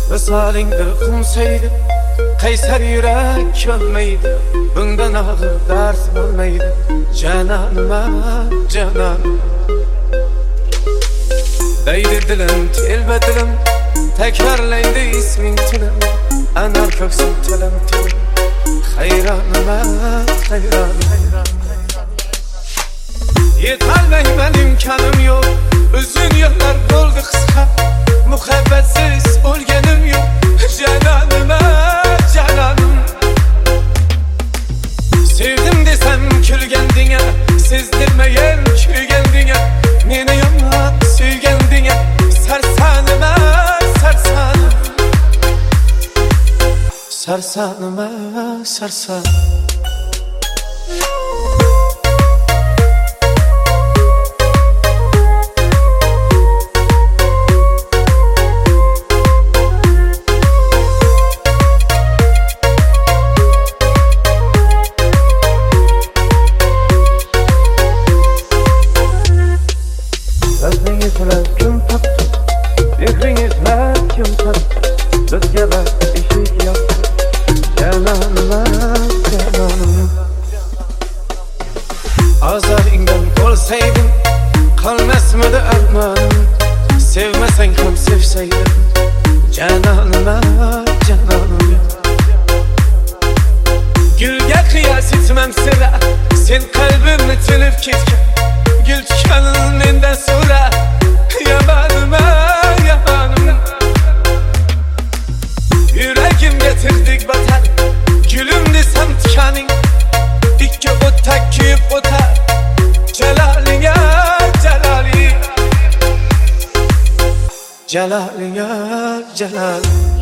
Visalingda qumsaydi, qaysar yurak ko'nmaydi. Bundan og'ir dars bo'lmaydi. Janonim, janonim. Deydi dilim, telba dilim, takrorlaydi isming tilim. Anar ko'ksim tilim tilim. Hayronim, hayronim. Yetolmayman, imkonim yo'q. Uzun yillar bo'ldi qisqa. Muhabbatsiz o'lganim yo'q. Janonim, janonim. Sevdim desam kulgandinga, sezdirmagan kuygandinga. Meni yomon suygandinga, sarsanim, sarsanim. Sarsanim, sarsanim. Azaringdan olsaydim, qolmasmidi armonim. Sevmasang ham sevsaydim, janonim, janonim. Gulga qiyos etmam sira, sen qalbimni tilib ketgan. Gul tikanin mendan so'ra, yomonim, yomonim. Yuragimga tig'dik batar, gulim desam tikaning. Ikki o'ttak kuyib o'tar, jalolinga, jaloling. Jalolinga, jaloling.